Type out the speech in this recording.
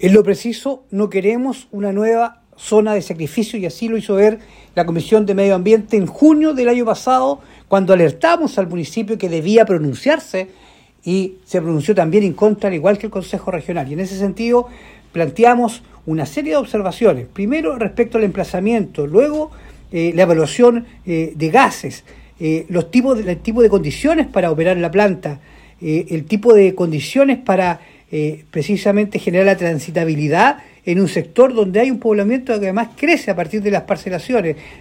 En lo preciso, no queremos una nueva zona de sacrificio y así lo hizo ver la Comisión de Medio Ambiente en junio del año pasado, cuando alertamos al municipio que debía pronunciarse y se pronunció también en contra, al igual que el Consejo Regional. Y en ese sentido planteamos una serie de observaciones. Primero, respecto al emplazamiento, luego la evaluación de gases, el tipo de condiciones para operar la planta, el tipo de condiciones para precisamente generar la transitabilidad en un sector donde hay un poblamiento que además crece a partir de las parcelaciones.